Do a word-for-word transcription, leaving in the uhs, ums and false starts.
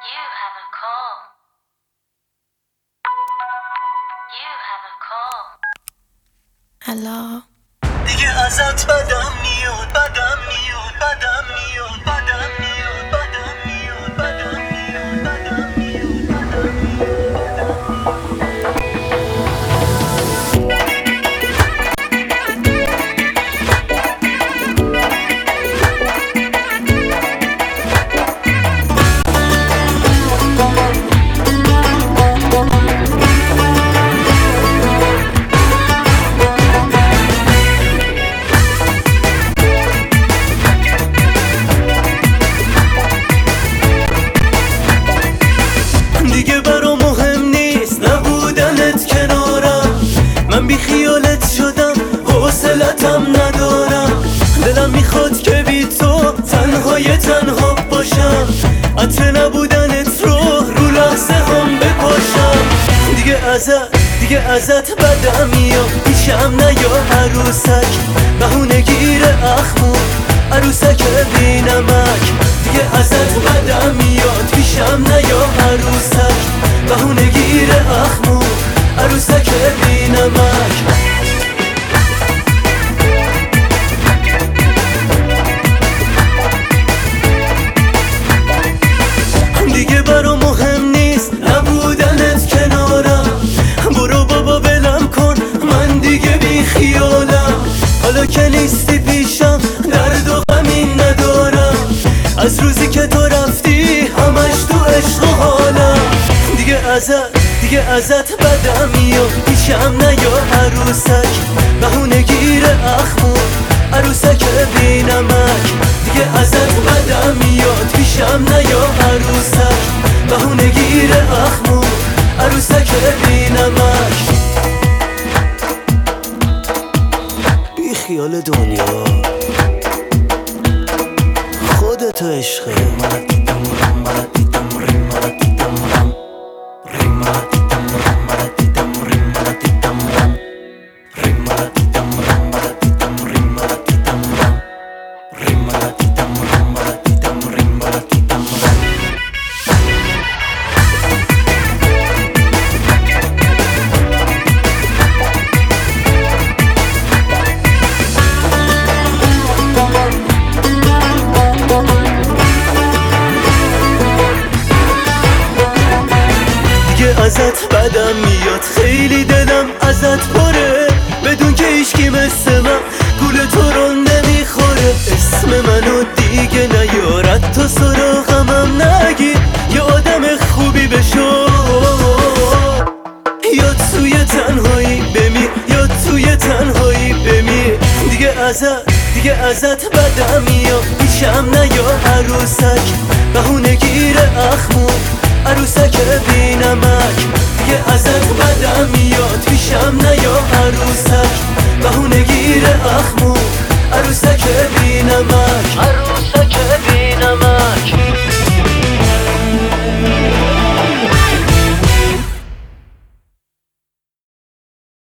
You have a call. You have a call. الو دیگه ازت بدم میاد بدم میاد بدم میاد بدم میاد بدم میاد بدم میاد بدم میاد بدم دیگه برا مهم نیست نبودنت کنارم، من بی خیالت شدم حوصلتم ندارم. دلم میخواد که بی تو تنهای تنها باشم، عطر نبودنت رو رو لحظه هم بپاشم. دیگه ازت دیگه ازت بدم میاد، پیشم نیا عروسک، بهونه گیر اخمو عروسک بی نمک. دیگه ازت بدم میاد، پیشم نیا عروسک، بهونه گیر اخمو عروسک بی نمک. دیگه برا مهم نیست نبودنت کنارم، برو بابا ولم کن من دیگه بی خیالم. حالا که نیستی پیشم درد و غمی ندارم، از روزی که تو رفتی همش تو عشق و حالم. دیگه ازت دیگه ازت بدم میاد، پیشم نیا عروسک، بهونه گیر اخمو عروسک بی نمک. دیگه ازت بدم میاد، پیشم نیا عروسک، بهونه گیر اخمو عروسک بی نمک. بی خیال دنیا خودتو عشقه. ازت بدم میاد، خیلی دلم ازت پره، بدون که هیچکی مثل من گول تو رو نمیخوره. اسم منو دیگه نیارد تا سراغمم نگیر، یه آدم خوبی بشو، یا توی تنهایی بمیر یا توی تنهایی بمیر. دیگه ازت دیگه ازت بدم میاد، پیشم نیا عروسک، بهونه گیر اخمو عروسک بی نمک. دیگه ازت بدم میاد، پیشم نیا عروسک، بهونه گیر اخمو عروسک بی نمک.